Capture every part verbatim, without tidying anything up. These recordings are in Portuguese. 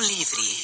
livre.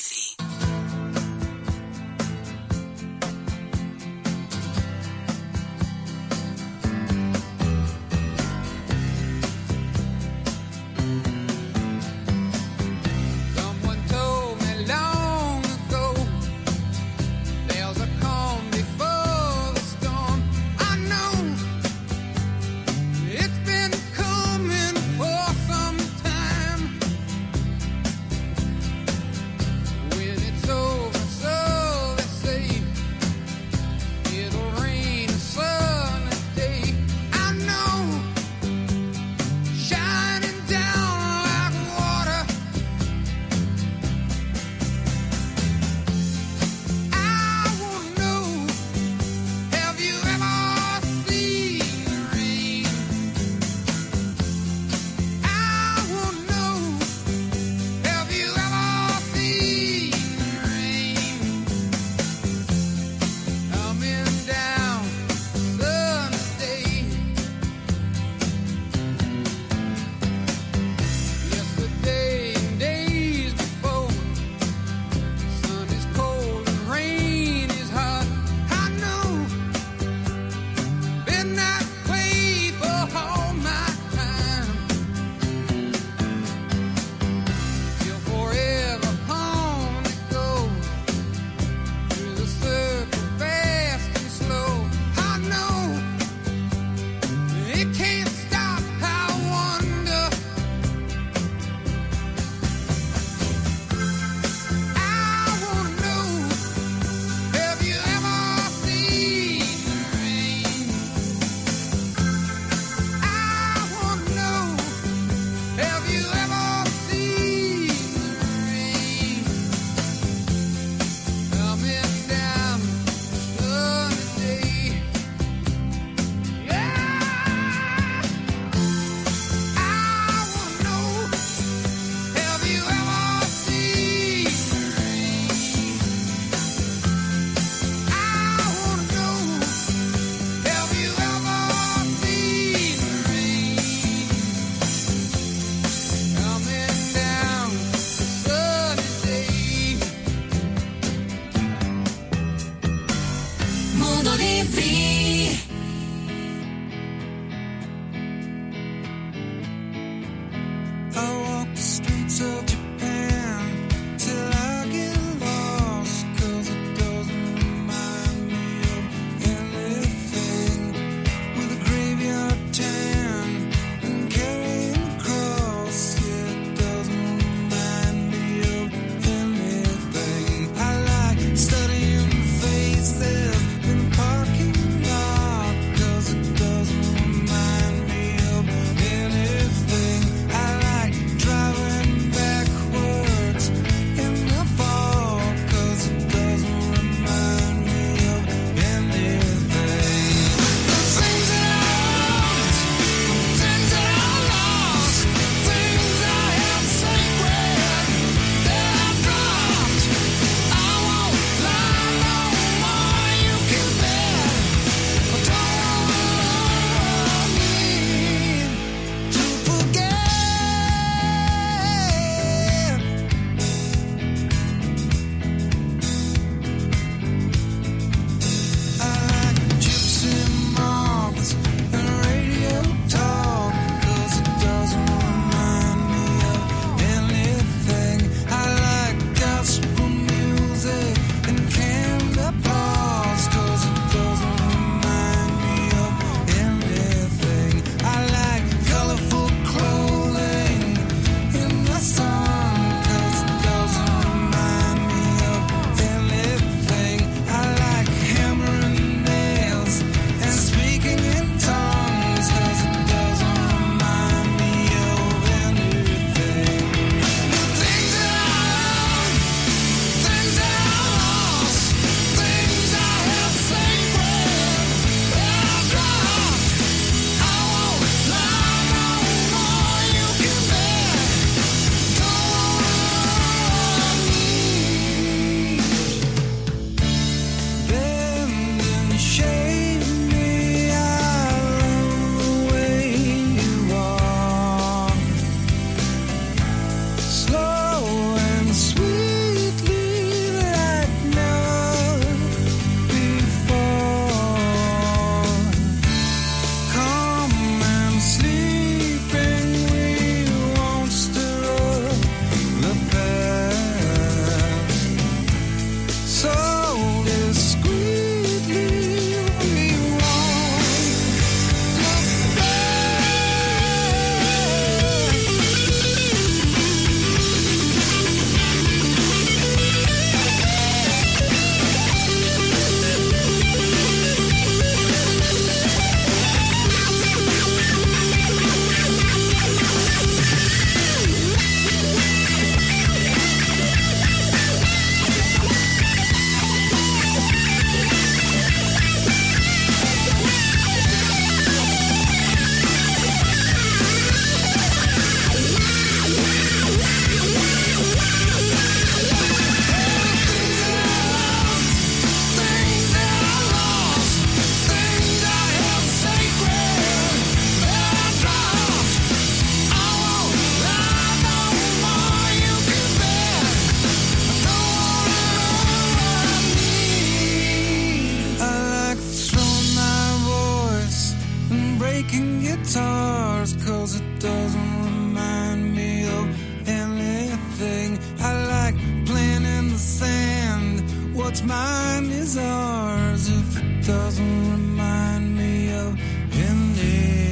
picking guitars, cause it doesn't remind me of anything. I like playing in the sand, what's mine is ours, if it doesn't remind me of anything.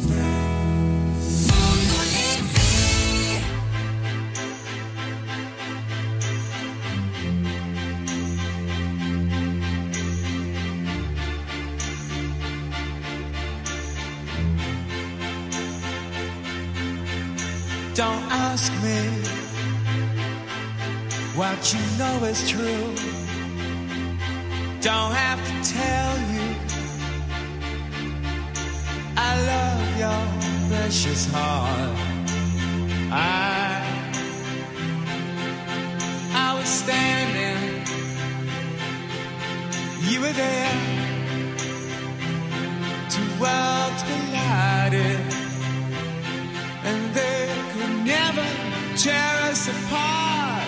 Don't ask me what you know is true. Don't have to tell you I love your precious heart. I I was standing, you were there. Two worlds collided, and they could never tear us apart.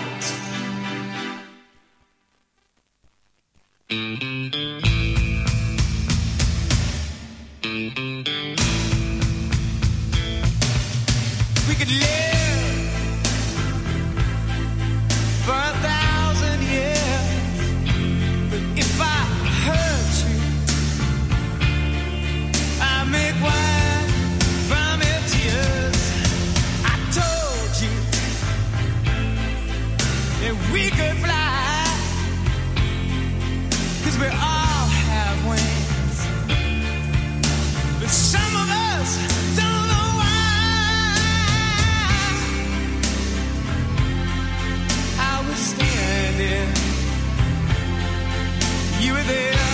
We could live for a thousand years, but if I hurt you, I make wine from your tears. I told you that we could fly, 'cause we all have wings, but some of us don't know why. I was standing, you were there.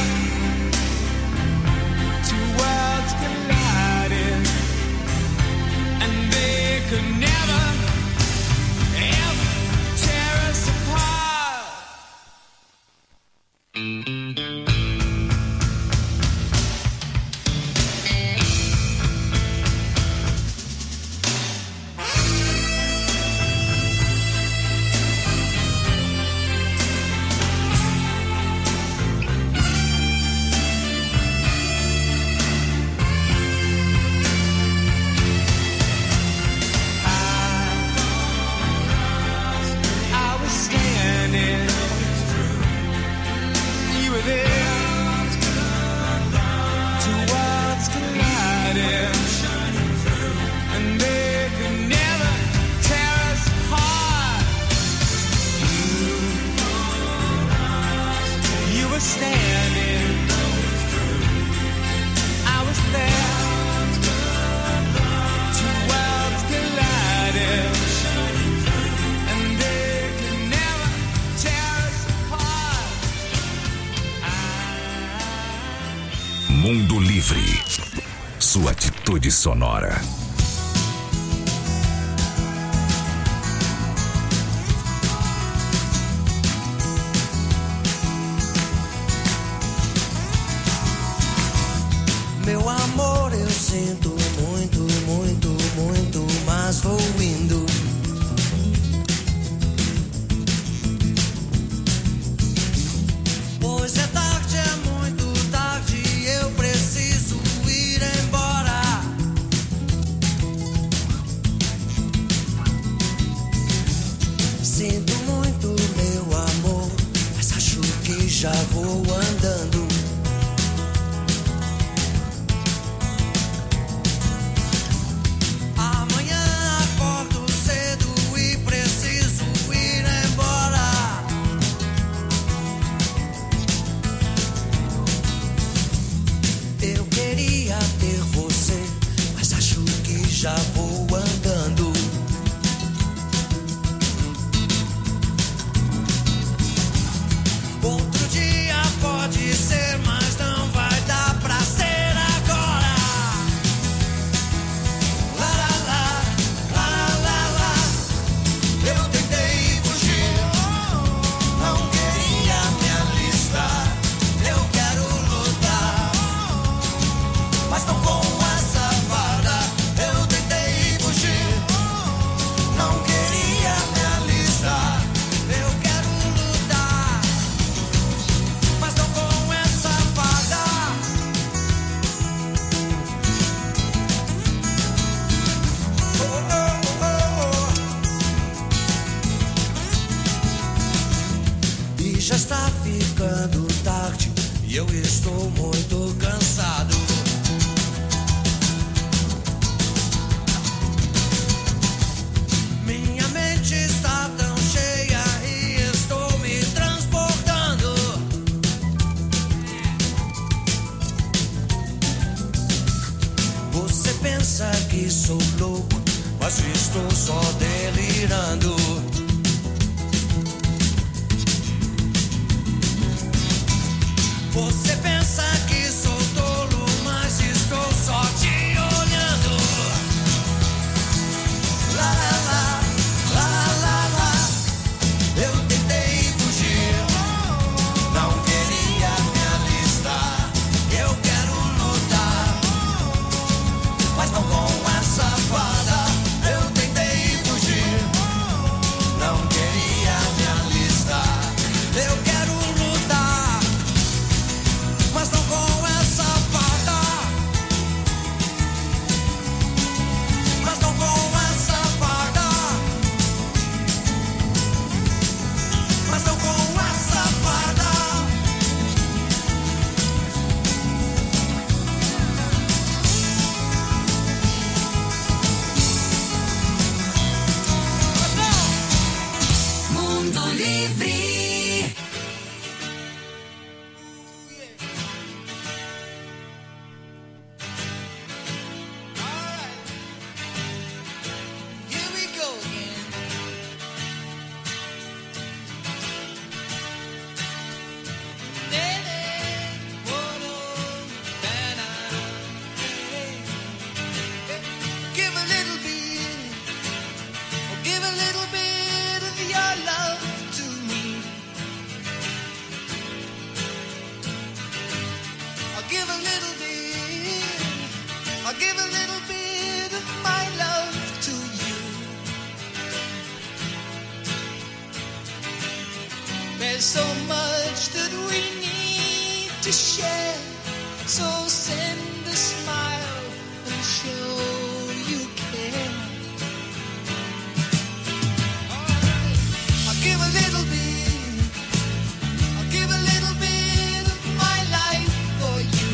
Two worlds collided, and they could never, ever tear us apart. I was standing, you were there. Two worlds collided, and they could never tear us apart. You were standing, I was there. Two worlds collided, and they could never tear us apart. Mundo Livre, sua atitude sonora. Meu amor, eu sinto muito, muito, muito, mas vou indo. Pois é tarde, é muito tarde, eu preciso ir embora. Sinto muito, meu amor, mas acho que já vou andando. Amanhã acordo cedo e preciso ir embora. Eu queria ter você, mas acho que já vou andando. Outro dia pode ser, mas não vai dar pra ser agora. Lá, lá, lá, lá, lá, lá. Eu tentei fugir, não queria me alistar. Eu quero lutar, mas não com essa farda. Eu tentei Você pensa que sou louco, mas estou só delirando. Você pensa que sou tolo, mas estou só te olhando. Lá, lá, lá, lá, lá, lá. Eu tentei fugir, não queria me alistar. Eu quero lutar, mas não com essa fada. Eu tentei fugir, não queria me alistar. Eu quero lutar, mas não com essa fada. Mas não com essa fada. Mas não com essa fada. Mundo Livre. Here we go again. Give a little bit, oh, give a little bit of your love to me. I'll give a little bit, I'll give a little bit of my love to you. There's so much that we need to share, so send a smile and show you care. Alright, I'll give a little bit, I'll give a little bit of my life for you.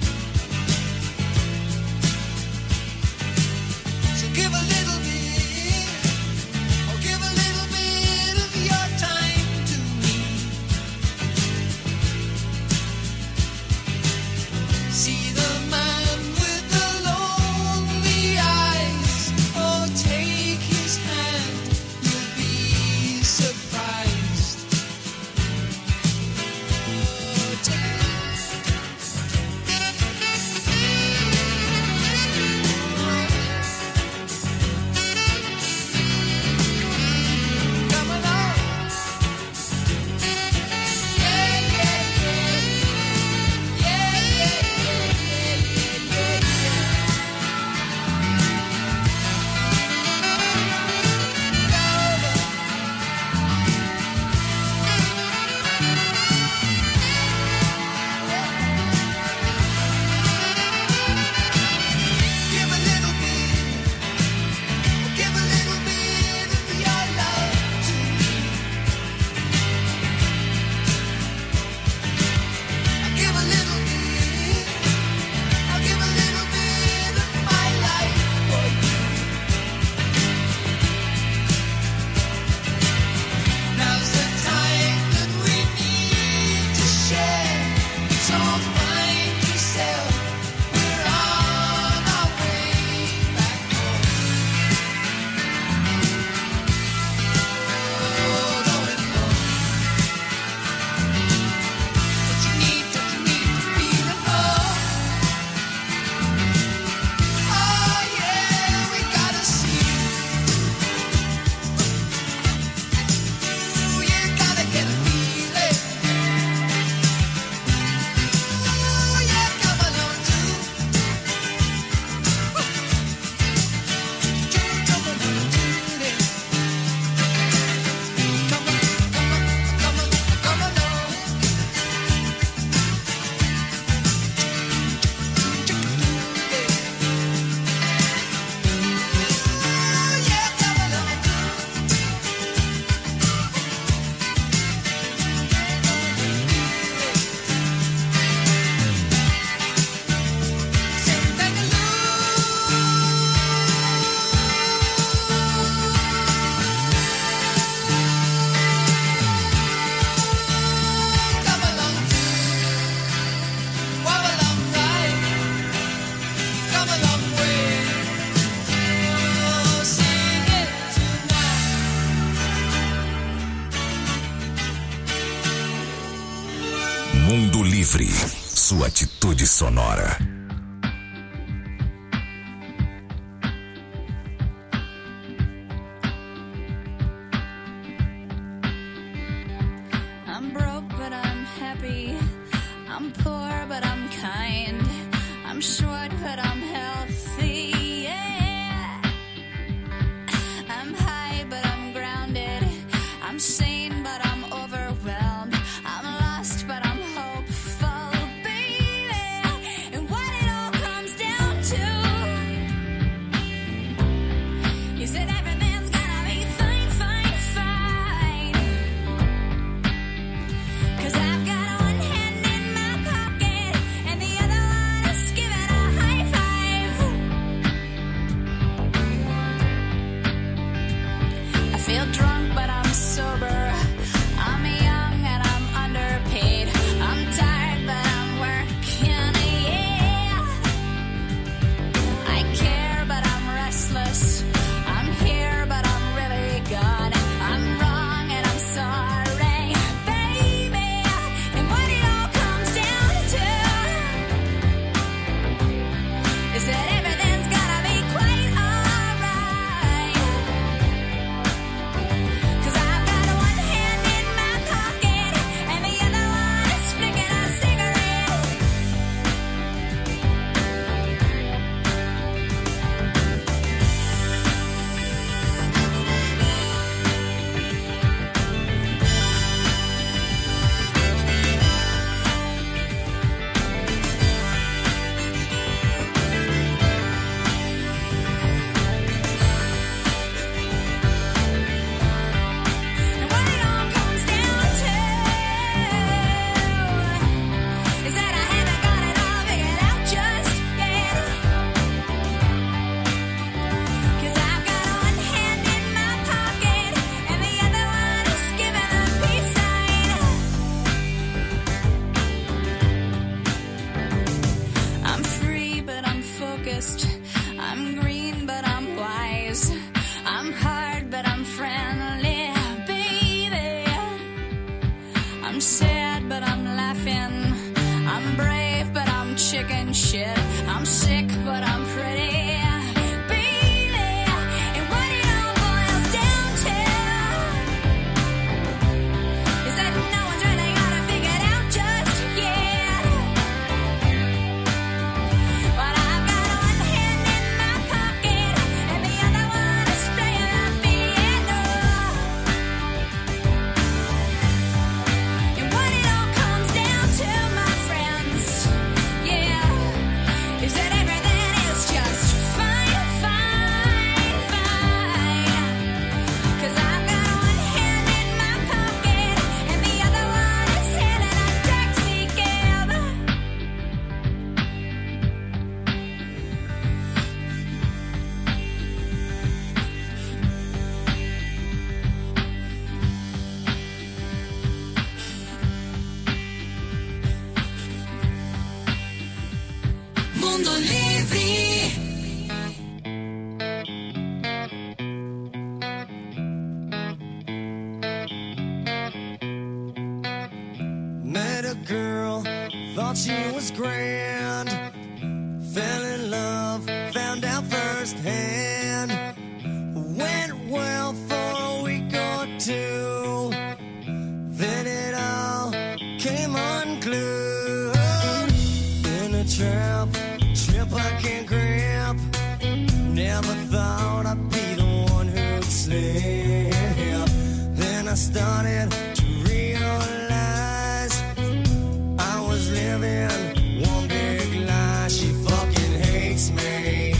So give a little bit, oh, give a little bit of your time to me. See the man with the lonely eyes, oh, take his hand, you'll be surprised. Oh, take Come along. Yeah, yeah, yeah. Yeah, yeah, yeah, yeah. Livre, sua atitude sonora. I'm broke, but I'm happy. I'm poor, but I'm kind. I'm short, but I'm healthy. Yeah. I'm high, but I'm grounded. I'm sane, but I'm overwhelmed. I'm lost, but I'm hopeful, baby. And what it all comes down to is that everything's gonna be fine, fine, fine. 'Cause I've got one hand in my pocket and the other one is giving a high five. I feel drunk, but I'm sober. I'm young and I'm underpaid. I'm tired, but I'm working, yeah. I care, but I'm restless. I'm here, but I'm really gone. I'm wrong and I'm sorry, baby. And what it all comes down to is that everything's gonna be quite alright. 'Cause I've got one hand in my pocket and the other one is flicking a cigarette. And what it all comes down to is that I haven't got it all figured out just yet. 'Cause I've got one hand in my pocket and the other one is giving a peace sign. I'm free, but I'm focused. I'm green, but I'm wise. I'm hard, but I'm friendly, baby. I'm sad, but I'm laughing. I'm brave, but I'm chicken shit. I'm sick, but I'm pretty, baby. And what it all boils down to is that no one's really got it figured out just yet. But I've got one hand in my pocket and the other one is playing the piano. And what it all comes down to, my friends, yeah, is that everything is just fine, fine, fine. 'Cause I've got one hand in my pocket and the other one is hailing a taxi cab. Mundo Livre. Met a girl, thought she was grand. Fell in love, found out firsthand. Went well for a week or two. Then it all came unglued. In a trap, trip I can't grab. Never thought I'd be the one who'd slip. Then I started to realize I was living one big lie. She fucking hates me.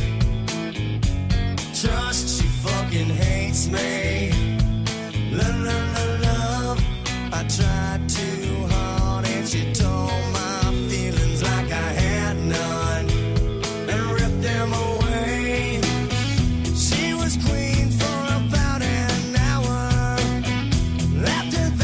Trust, she fucking hates me. Love, love, love, love. I tried too hard and she told my feelings like I had none and ripped them away. She was queen for about an hour. After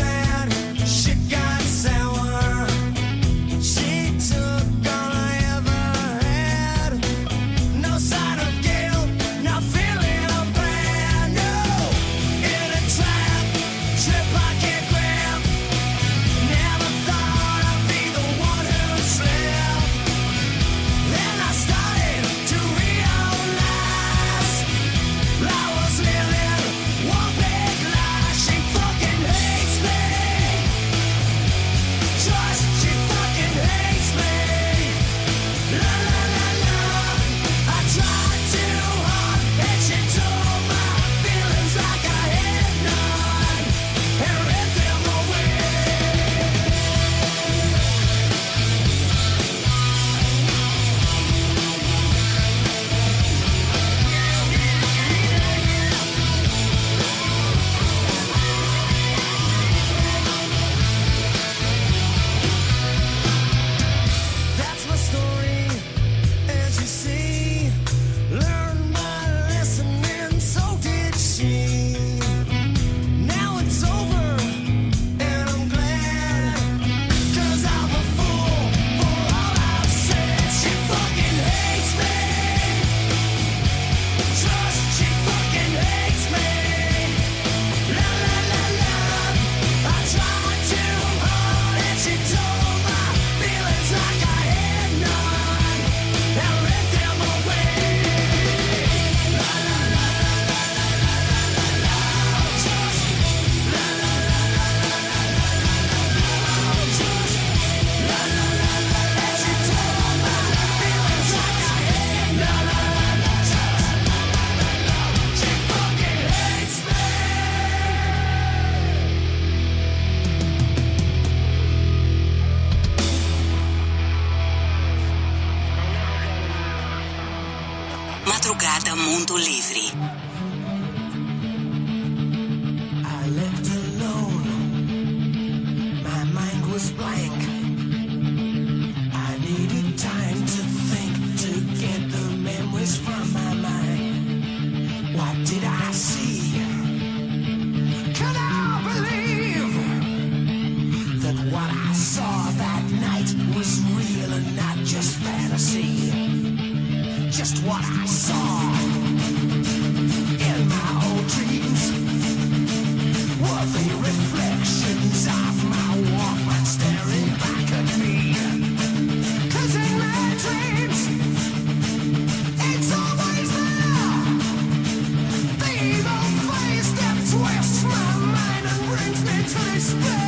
Madrugada Mundo Livre. I left alone. My mind was blank. I needed time to think, to get the memories from my mind. What did I see? Can I believe that what I saw that night was real and not just fantasy? Just what I saw in my old dreams were the reflections of my Walkman staring back at me. 'Cause in my dreams, it's always there, the evil face that twists my mind and brings me to despair.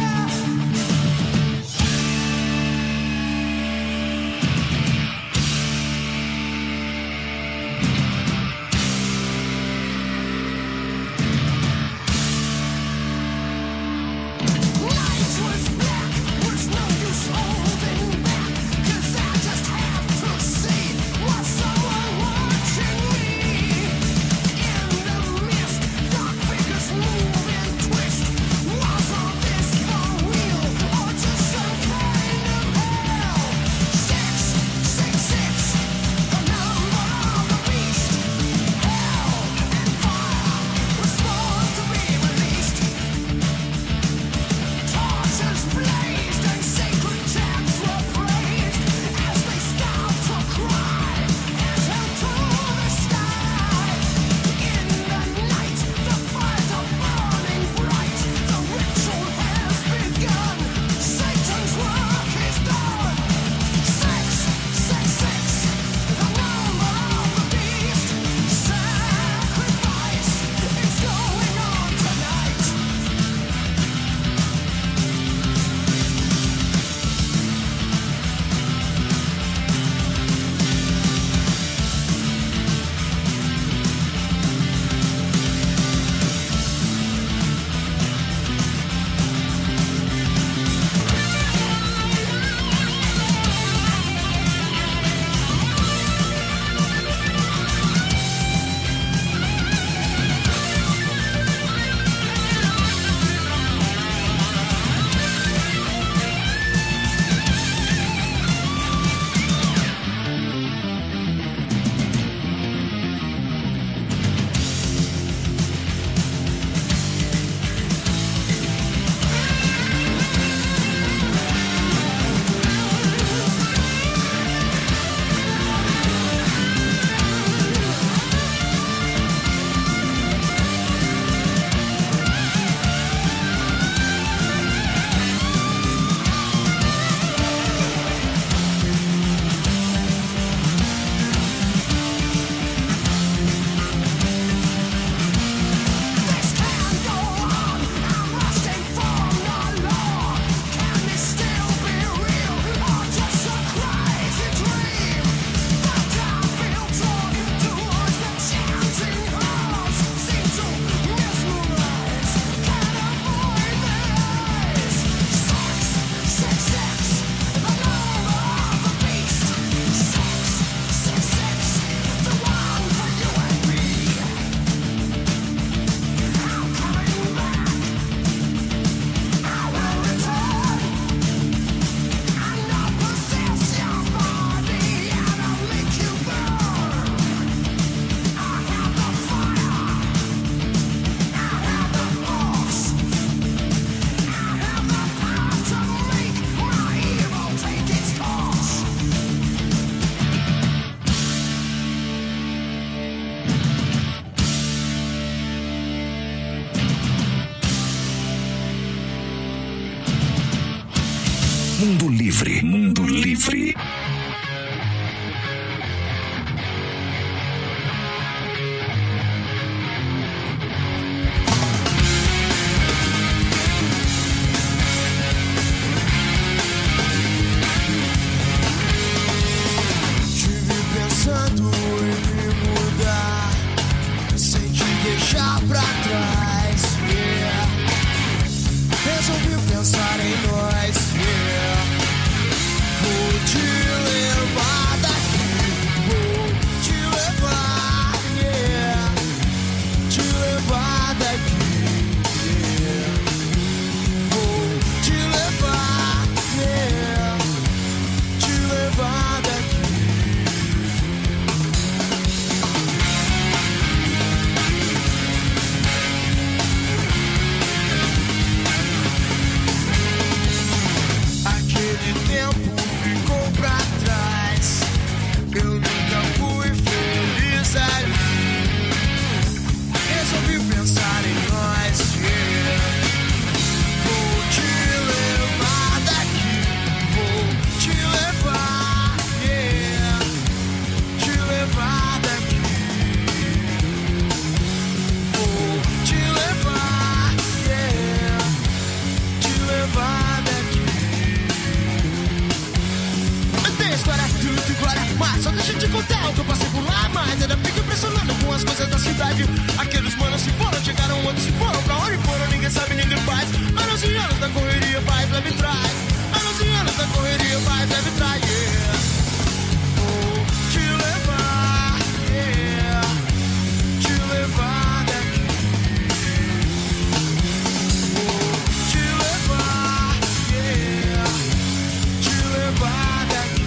Mundo Livre, Mundo Livre. Tive pensando em me mudar, sem te deixar pra trás, yeah. Resolvi pensar em nós, yeah. Vou te cidade. Aqueles manos se foram, chegaram, outros se foram. Pra onde foram, ninguém sabe, ninguém faz. Anos e anos da correria, vai, leve e traz. Anos e anos da correria, vai, leve e traz, yeah. Vou te levar, yeah. Te levar daqui. Vou te levar, yeah. Te levar daqui.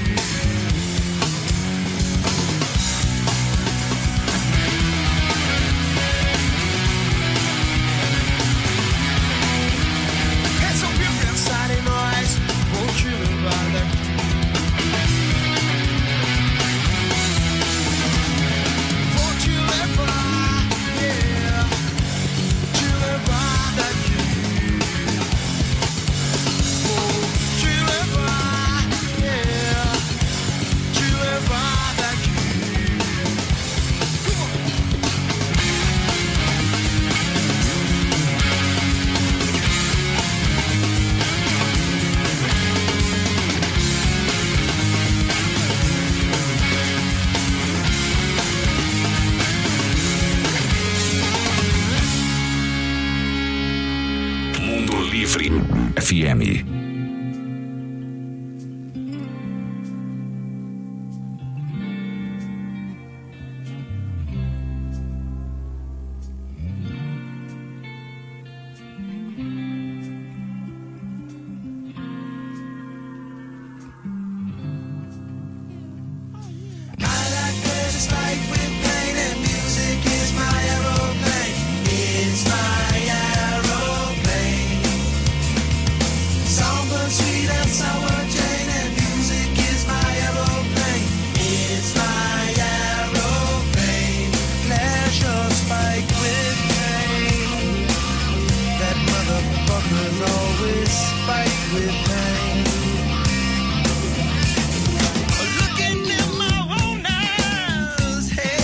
Resolvi pensar em nós, vou te levar daqui. Vou te levar, yeah. Te levar daqui. Vou te levar, yeah. Te levar daqui. Mundo Livre F M. Looking in my own eyes, hey.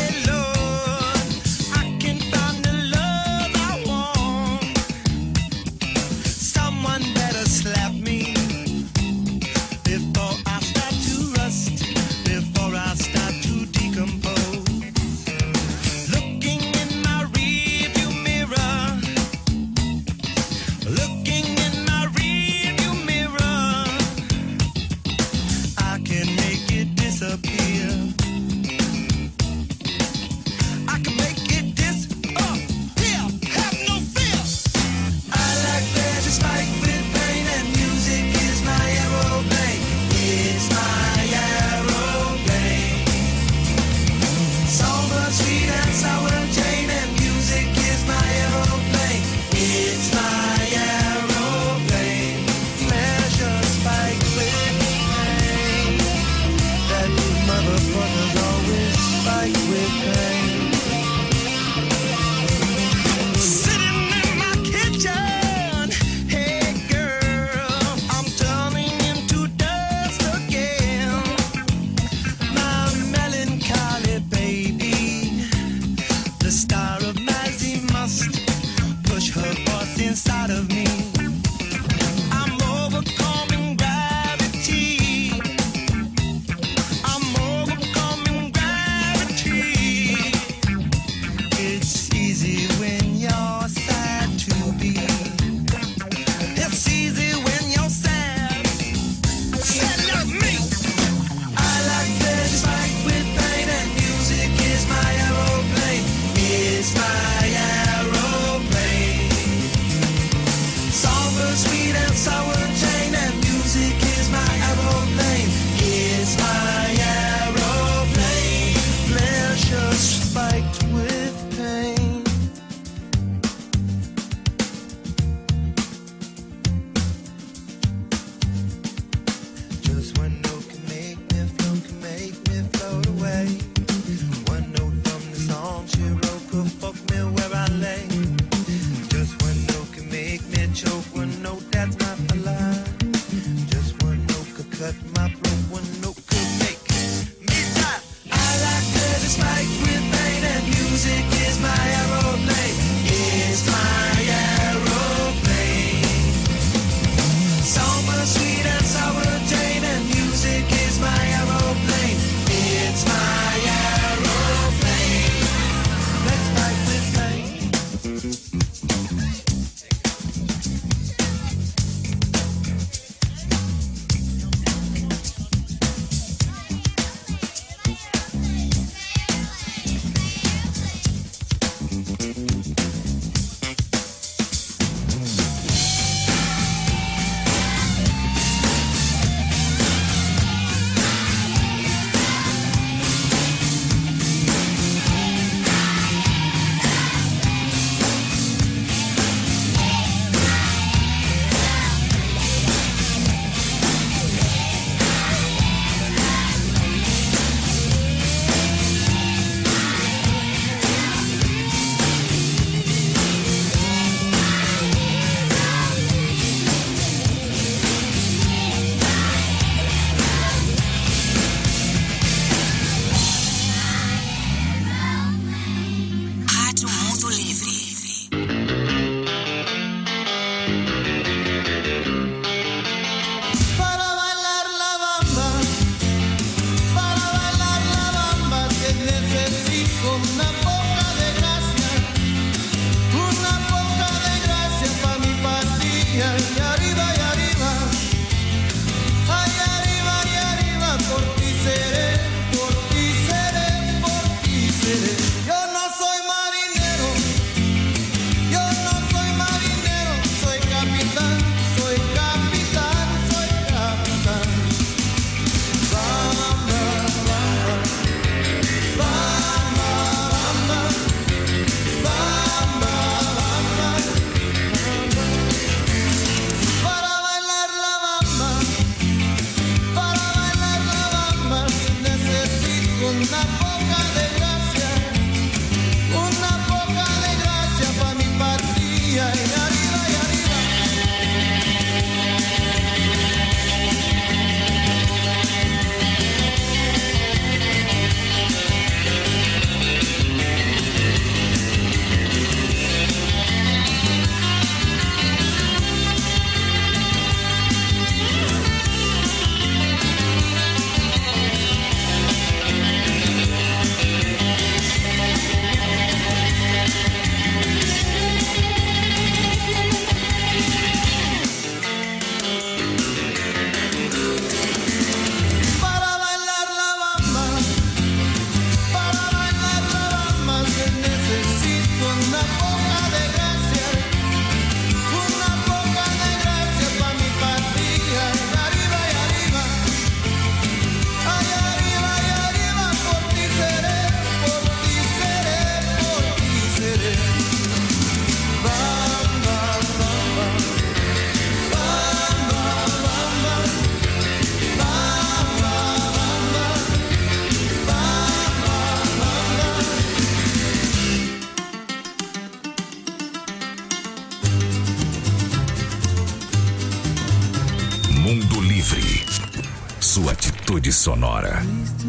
con una poca de gracia, una poca de gracia pa' mi patria. Y arriba y arriba, ay arriba y arriba, por ti seré, por ti seré, por ti seré. Yo no soy marinero, yo no soy marinero, soy capitán, soy capitán, soy capitán. Bamba, bamba, bamba, bamba, bamba, bamba, para bailar la bamba, para bailar la bamba, necesito una poca de gracia, una poca de gracia pa' mi patria. Y arriba y arriba, para bailar la bamba, para bailar la bamba, se necesito una poca de gracia, una poca de gracia pa' mi patria. Y arriba y arriba, ay arriba y arriba, por ti seré, por ti seré, por ti seré. Bamba, bamba, bamba, bamba, bamba, Mundo Livre. Sua atitude sonora.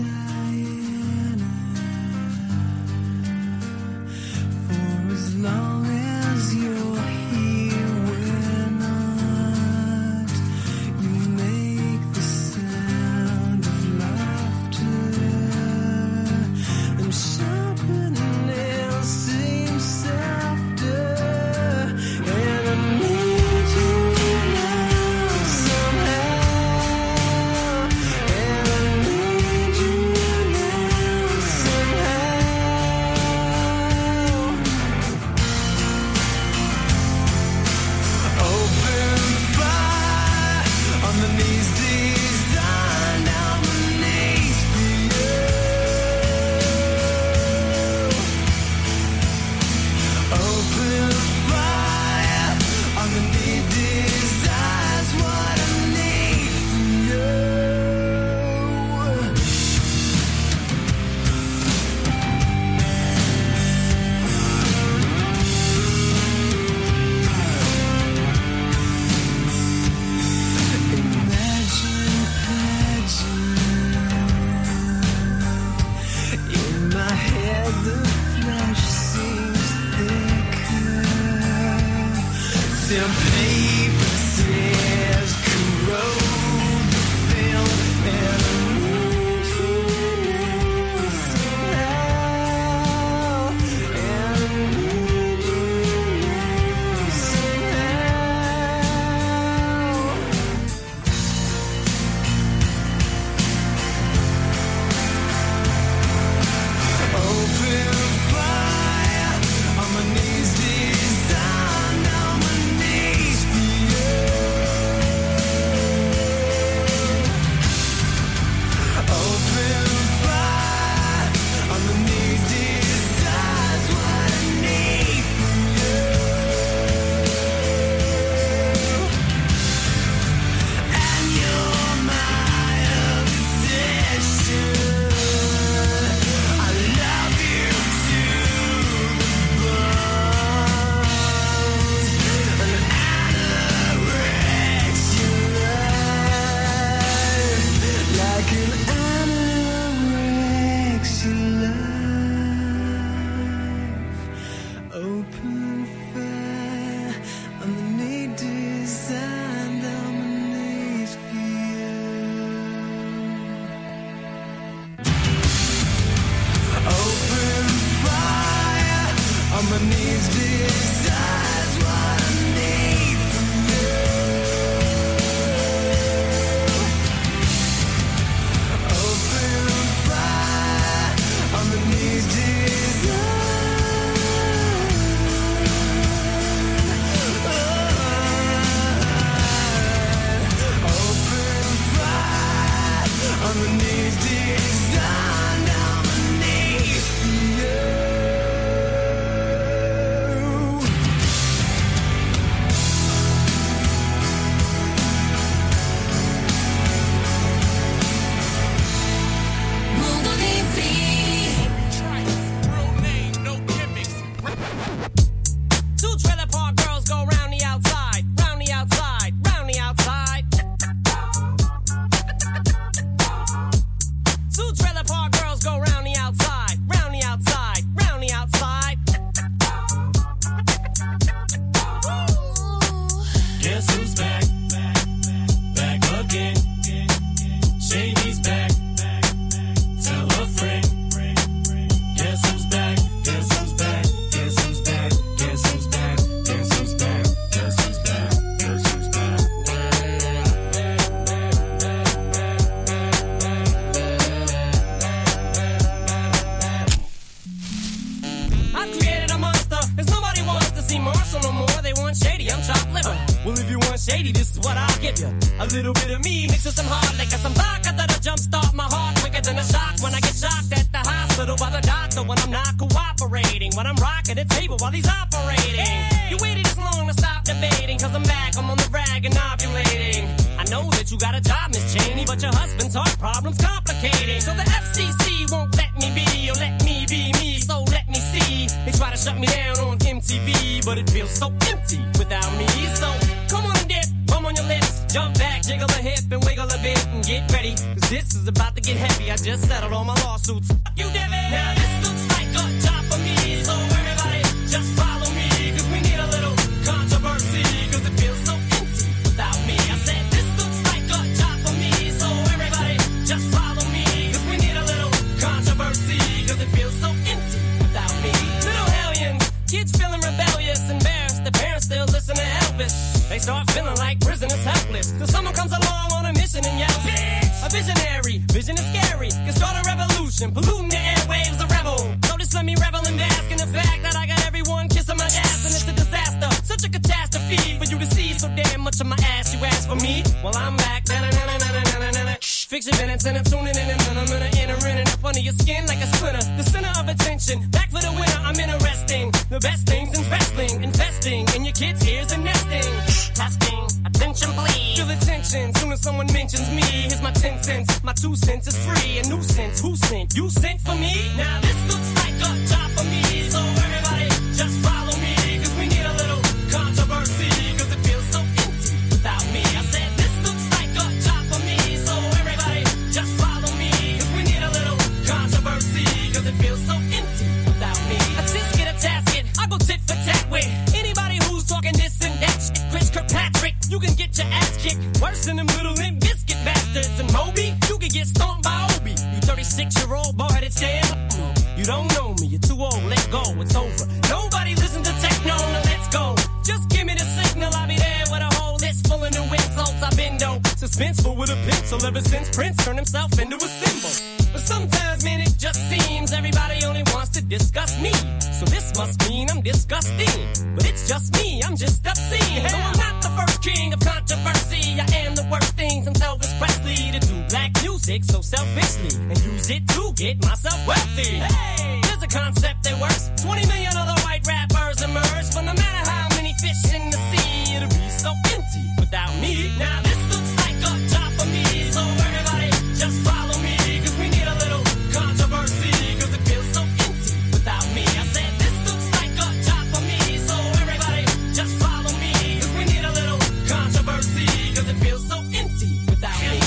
For as long as you're here, we're not. You make the sound of laughter, and sharper nails seem softer. And I need you now somehow, and I need you now somehow. shady, this is what I'll give you. A little bit of me mixed with some hard liquor, some vodka that'll jumpstart my heart quicker than a shock when I get shocked at the hospital by the doctor when I'm not cooperating, when I'm rocking the table while he's operating. Hey! You waited this long to stop debating, cause I'm back, I'm on the rag and ovulating. I know that you got a job, Miss Cheney, but your husband's heart problem's complicating. So the F C C won't let me be, or let me be me, so let me see. They try to shut me down on M T V, but it feels so empty without me. So come on and dip, bum on your lips, jump back, jiggle a hip and wiggle a bit and get ready, cause this is about to get heavy. I just settled all my lawsuits. Fuck you, Devin. Now this looks like a job for me, so everybody just follow me, cause we need a little controversy, cause it feels so empty without me. I said this looks like a job for me, so everybody just follow me, cause we need a little controversy, cause it feels so empty without me. Little hellions, kids feeling rebellious, embarrassed, the parents still listen to Elvis. They start feeling like prisoners helpless, till someone comes along on a mission and yells, bitch! A visionary, vision is scary, can start a revolution, polluting the airwaves, a rebel. So just let me revel and bask in the fact that I got everyone kissing my ass, and it's a disaster, such a catastrophe for you to see so damn much of my ass. You ask for me, well I'm back. Fix your minutes and I'm tuning in and I'm gonna enter in and up under your skin like a splinter. The center of attention, back for the winner, I'm interesting. The best things in wrestling, investing in your kids' ears and nesting. Testing, attention please. Feel the tension, soon as someone mentions me. Here's my ten cents, my two cents is free. A nuisance, who sent? You sent for me? Now this looks like a job for me, so everybody just follow me, cause we need a little controversy, cause it feels so empty without me. I said this looks like a job for me, so everybody just follow me, cause we need a little controversy, cause it feels so empty without me. A tisket, a tasket, I go tit for tat with anybody who's talking this and that shit. Chris Kirkpatrick, you can get your ass kicked worse than them little Limp Bizkit bastards. And Moby, you can get stomped by Obi. You thirty-six year old boy headed stand. You don't know me, you're too old, let go, it's over. Nobody listen to techno, now let's go. Just give me the signal, I'll be there with a whole list full of new insults. I've been though suspenseful with a pencil ever since Prince turned himself into a symbol. But sometimes, man, it just seems everybody only wants to discuss me. So this must mean I'm disgusting. But it's just me, I'm just obscene. Though I'm not the first king of controversy, I am the worst thing since Elvis Presley to do black music so selfishly and use it to get myself wealthy. Hey, there's a concept that works. twenty million other white rappers emerge, but no matter how many fish in the sea, it'll be so empty without me. Now this looks like a job for me, so everybody just follow me, cause we need a little controversy, cause it feels so empty without me. I said this looks like a job for me, so everybody just follow me, cause we need a little controversy, cause it feels so empty without me.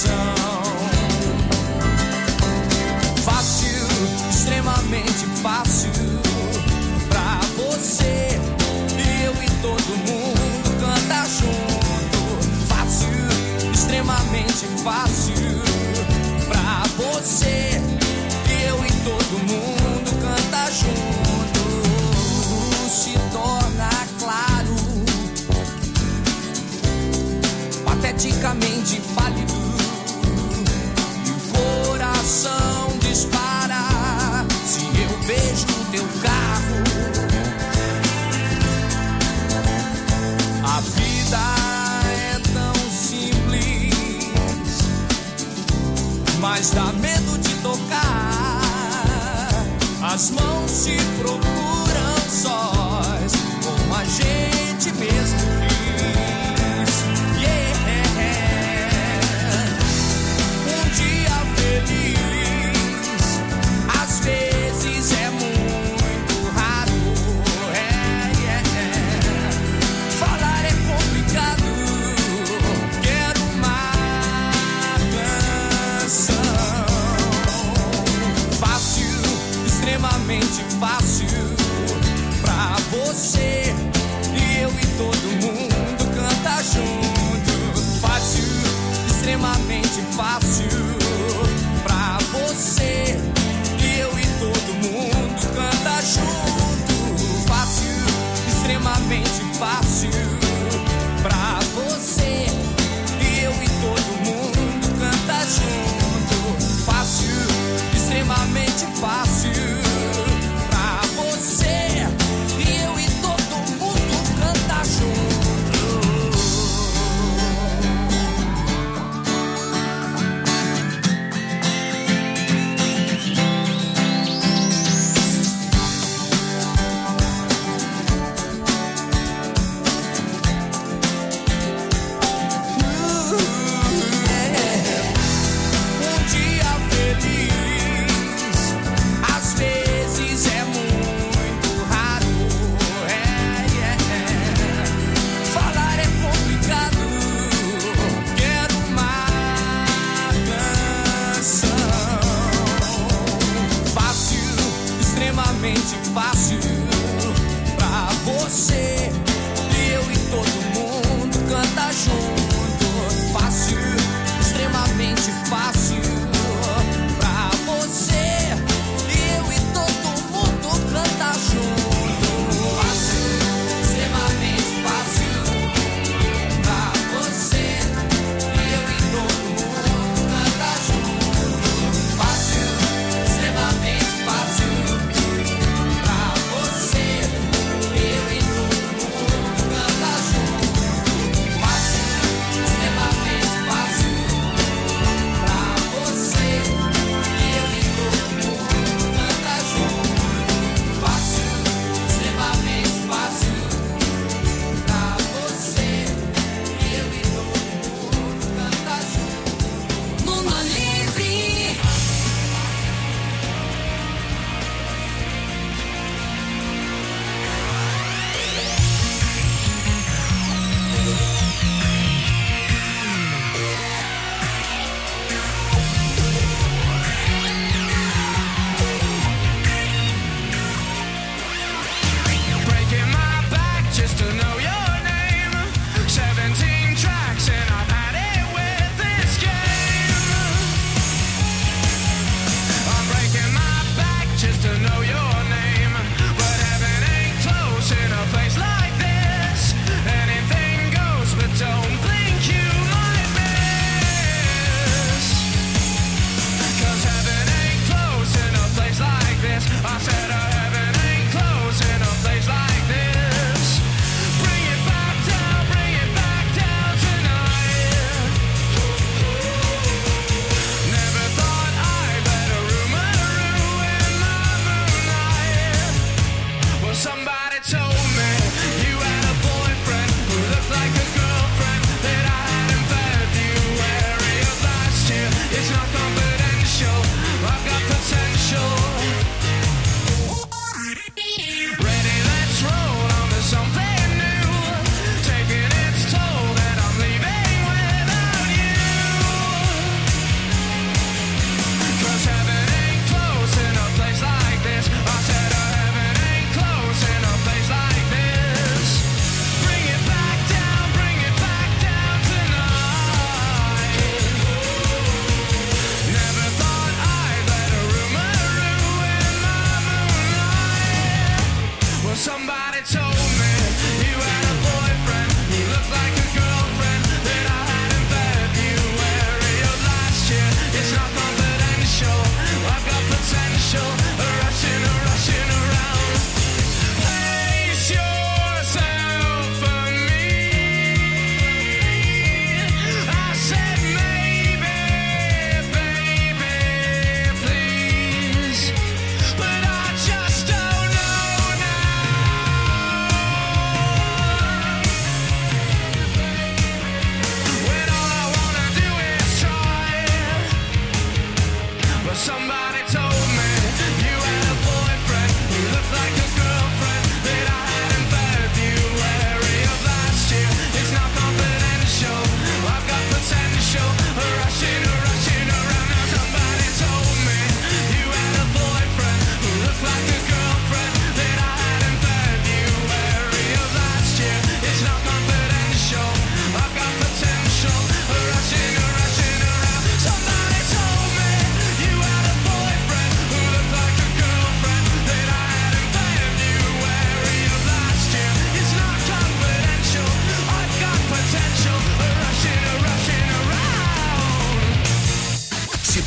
Fácil, extremamente fácil. fácil pra você. Eu e todo mundo canta junto. Se torna claro, pateticamente pálido, e o coração dispara se eu vejo teu carro. A vida é tão simples, mas dá medo de tocar. As mãos se procuram sós, como a gente mesmo quis. Yeah. Um dia feliz, às vezes é muito raro. É, yeah. Falar é complicado, quero uma canção. Fácil, extremamente fácil pra você. E eu e todo mundo canta junto. Fácil, extremamente fácil pra você. E eu e todo mundo canta junto. Fácil, extremamente fácil pra você. E eu e todo mundo canta junto. Fácil, extremamente fácil pra você. E eu e todo mundo canta junto. Um dia feliz, às vezes é muito raro. É, yeah. Falar é complicado, quero uma canção. Fácil, extremamente fácil pra você. E eu e todo mundo canta junto. Fácil, extremamente fácil pra você. E eu e todo mundo canta junto. Fácil, extremamente fácil pra você. E eu e todo mundo canta junto. Fácil, extremamente fácil pra você. Eu e todo mundo canta junto. Fácil,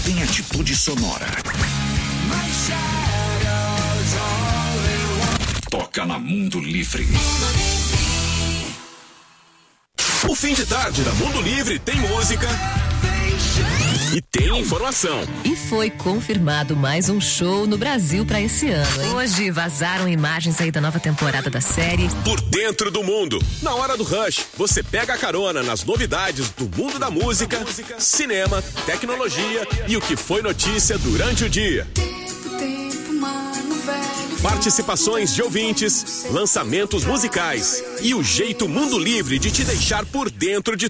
tem atitude sonora. Toca na Mundo Livre. O fim de tarde da Mundo Livre tem música e tem informação. E foi confirmado mais um show no Brasil pra esse ano, hein? Hoje vazaram imagens aí da nova temporada da série Por Dentro do Mundo. Na hora do Rush, você pega a carona nas novidades do mundo da música, cinema, tecnologia e o que foi notícia durante o dia. Participações de ouvintes, lançamentos musicais e o jeito Mundo Livre de te deixar por dentro de